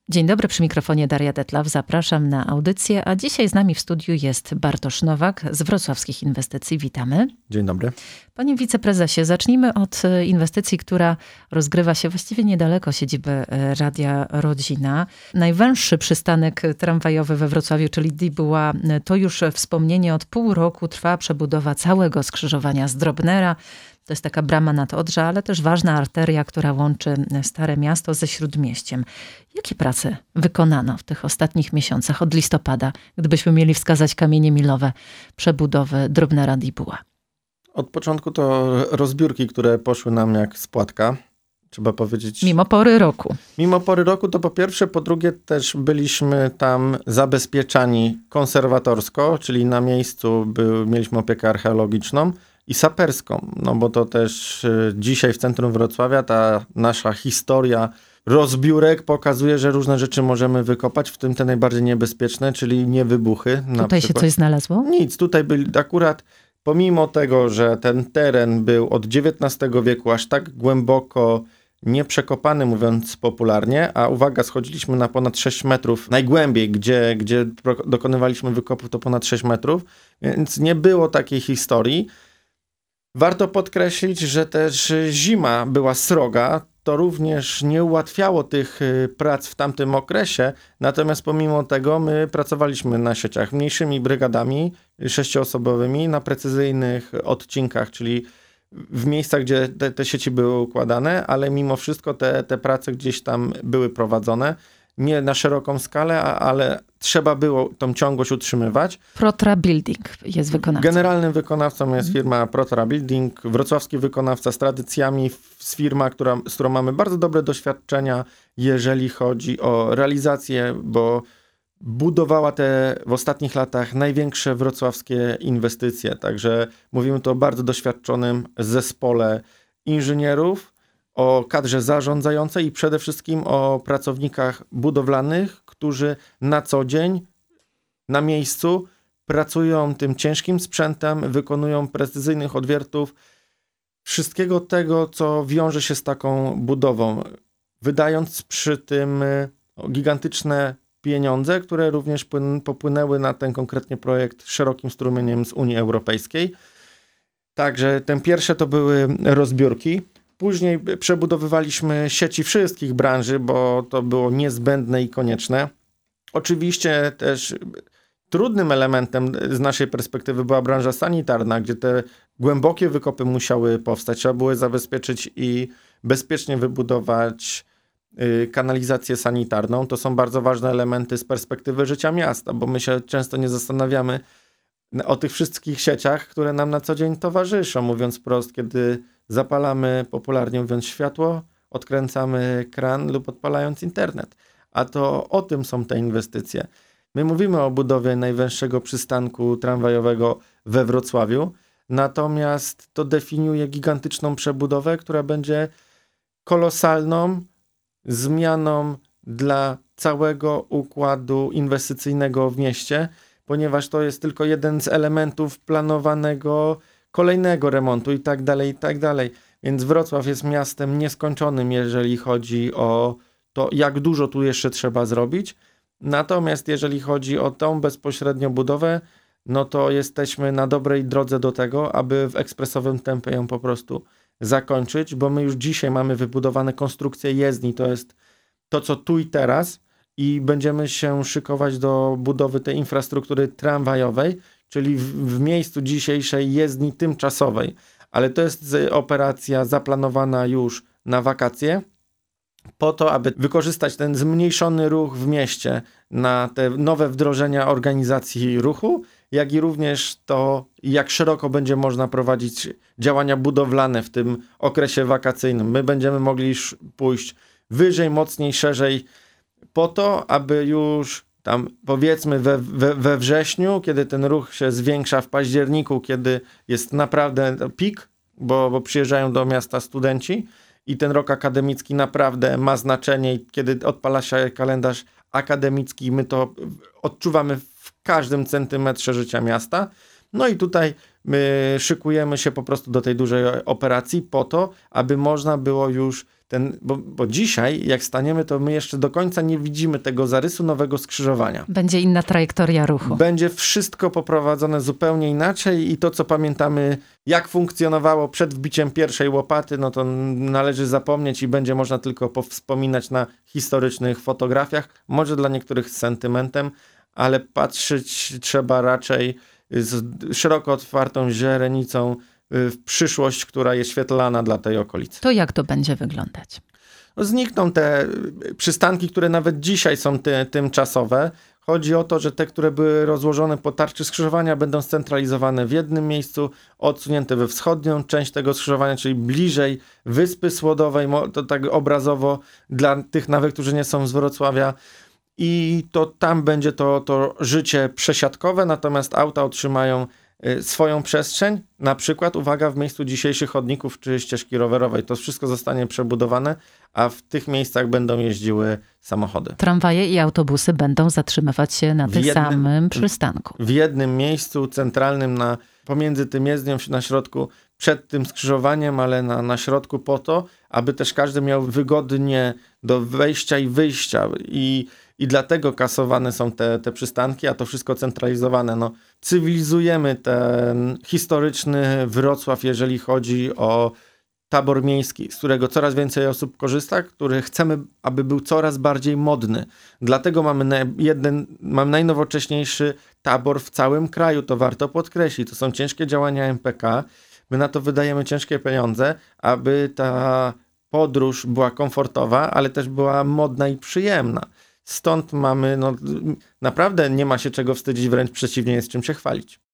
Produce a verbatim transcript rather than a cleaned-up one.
Dzień dobry, przy mikrofonie Daria Detlaw. Zapraszam na audycję, a dzisiaj z nami w studiu jest Bartosz Nowak z Wrocławskich Inwestycji. Witamy. Dzień dobry. Panie wiceprezesie, zacznijmy od inwestycji, która rozgrywa się właściwie niedaleko siedziby Radia Rodzina. Najwęższy przystanek tramwajowy we Wrocławiu, czyli Dibuła, to już wspomnienie, od pół roku trwa przebudowa całego skrzyżowania z Drobnera. To jest taka brama nad Odrze, ale też ważna arteria, która łączy Stare Miasto ze Śródmieściem. Jakie prace wykonano w tych ostatnich miesiącach od listopada, gdybyśmy mieli wskazać kamienie milowe przebudowy Drobnera Dibuła? Od początku to rozbiórki, które poszły nam jak z płatka, trzeba powiedzieć. Mimo pory roku. Mimo pory roku to po pierwsze, po drugie też byliśmy tam zabezpieczani konserwatorsko, czyli na miejscu był, mieliśmy opiekę archeologiczną i saperską, no bo to też y, dzisiaj w centrum Wrocławia ta nasza historia rozbiórek pokazuje, że różne rzeczy możemy wykopać, w tym te najbardziej niebezpieczne, czyli nie wybuchy. Tutaj się coś znalazło? Nic, tutaj byli akurat, pomimo tego, że ten teren był od dziewiętnastego wieku aż tak głęboko nieprzekopany, mówiąc popularnie, a uwaga, schodziliśmy na ponad sześć metrów, najgłębiej, gdzie, gdzie dokonywaliśmy wykopów, to ponad sześć metrów, więc nie było takiej historii. Warto podkreślić, że też zima była sroga, to również nie ułatwiało tych prac w tamtym okresie, natomiast pomimo tego my pracowaliśmy na sieciach mniejszymi brygadami sześcioosobowymi na precyzyjnych odcinkach, czyli w miejscach, gdzie te, te sieci były układane, ale mimo wszystko te, te prace gdzieś tam były prowadzone. Nie na szeroką skalę, a, ale trzeba było tą ciągłość utrzymywać. Protra Building jest wykonawcą. Generalnym wykonawcą jest firma Protra Building, wrocławski wykonawca z tradycjami, z firma, która, z którą mamy bardzo dobre doświadczenia, jeżeli chodzi o realizację, bo budowała te w ostatnich latach największe wrocławskie inwestycje. Także mówimy tu o bardzo doświadczonym zespole inżynierów, o kadrze zarządzającej i przede wszystkim o pracownikach budowlanych, którzy na co dzień na miejscu pracują tym ciężkim sprzętem, wykonują precyzyjnych odwiertów, wszystkiego tego, co wiąże się z taką budową, wydając przy tym gigantyczne pieniądze, które również płyn- popłynęły na ten konkretnie projekt szerokim strumieniem z Unii Europejskiej. Także te pierwsze to były rozbiórki. Później przebudowywaliśmy sieci wszystkich branży, bo to było niezbędne i konieczne. Oczywiście też trudnym elementem z naszej perspektywy była branża sanitarna, gdzie te głębokie wykopy musiały powstać. Trzeba było zabezpieczyć i bezpiecznie wybudować y, kanalizację sanitarną. To są bardzo ważne elementy z perspektywy życia miasta, bo my się często nie zastanawiamy o tych wszystkich sieciach, które nam na co dzień towarzyszą. Mówiąc wprost, kiedy zapalamy, popularnie mówiąc, światło, odkręcamy kran lub odpalając internet. A to o tym są te inwestycje. My mówimy o budowie najwęższego przystanku tramwajowego we Wrocławiu, natomiast to definiuje gigantyczną przebudowę, która będzie kolosalną zmianą dla całego układu inwestycyjnego w mieście, ponieważ to jest tylko jeden z elementów planowanego kolejnego remontu i tak dalej, i tak dalej. Więc Wrocław jest miastem nieskończonym, jeżeli chodzi o to, jak dużo tu jeszcze trzeba zrobić. Natomiast jeżeli chodzi o tą bezpośrednią budowę, no to jesteśmy na dobrej drodze do tego, aby w ekspresowym tempie ją po prostu zakończyć, bo my już dzisiaj mamy wybudowane konstrukcje jezdni. To jest to, co tu i teraz i będziemy się szykować do budowy tej infrastruktury tramwajowej, czyli w, w miejscu dzisiejszej jezdni tymczasowej. Ale to jest operacja zaplanowana już na wakacje, po to, aby wykorzystać ten zmniejszony ruch w mieście na te nowe wdrożenia organizacji ruchu, jak i również to, jak szeroko będzie można prowadzić działania budowlane w tym okresie wakacyjnym. My będziemy mogli pójść wyżej, mocniej, szerzej, po to, aby już tam powiedzmy we, we, we wrześniu, kiedy ten ruch się zwiększa, w październiku, kiedy jest naprawdę pik, bo, bo przyjeżdżają do miasta studenci i ten rok akademicki naprawdę ma znaczenie i kiedy odpala się kalendarz akademicki, my to odczuwamy w każdym centymetrze życia miasta. No i tutaj my szykujemy się po prostu do tej dużej operacji po to, aby można było już ten, bo, bo dzisiaj, jak staniemy, to my jeszcze do końca nie widzimy tego zarysu nowego skrzyżowania. Będzie inna trajektoria ruchu. Będzie wszystko poprowadzone zupełnie inaczej i to, co pamiętamy, jak funkcjonowało przed wbiciem pierwszej łopaty, no to należy zapomnieć i będzie można tylko powspominać na historycznych fotografiach. Może dla niektórych z sentymentem, ale patrzeć trzeba raczej z szeroko otwartą źrenicą w przyszłość, która jest świetlana dla tej okolicy. To jak to będzie wyglądać? Znikną te przystanki, które nawet dzisiaj są ty, tymczasowe. Chodzi o to, że te, które były rozłożone po tarczy skrzyżowania, będą scentralizowane w jednym miejscu, odsunięte we wschodnią część tego skrzyżowania, czyli bliżej Wyspy Słodowej, to tak obrazowo dla tych nawet, którzy nie są z Wrocławia. I to tam będzie to, to życie przesiadkowe, natomiast auta otrzymają swoją przestrzeń, na przykład, uwaga, w miejscu dzisiejszych chodników czy ścieżki rowerowej. To wszystko zostanie przebudowane, a w tych miejscach będą jeździły samochody. Tramwaje i autobusy będą zatrzymywać się na tym samym przystanku. W jednym miejscu centralnym, na, pomiędzy tym jezdnią na środku, przed tym skrzyżowaniem, ale na, na środku po to, aby też każdy miał wygodnie do wejścia i wyjścia. I I dlatego kasowane są te, te przystanki, a to wszystko centralizowane. No, cywilizujemy ten historyczny Wrocław, jeżeli chodzi o tabor miejski, z którego coraz więcej osób korzysta, który chcemy, aby był coraz bardziej modny. Dlatego mamy, na, jeden, mamy najnowocześniejszy tabor w całym kraju, to warto podkreślić. To są ciężkie działania M P K. My na to wydajemy ciężkie pieniądze, aby ta podróż była komfortowa, ale też była modna i przyjemna. Stąd mamy, no naprawdę nie ma się czego wstydzić, wręcz przeciwnie, jest czym się chwalić.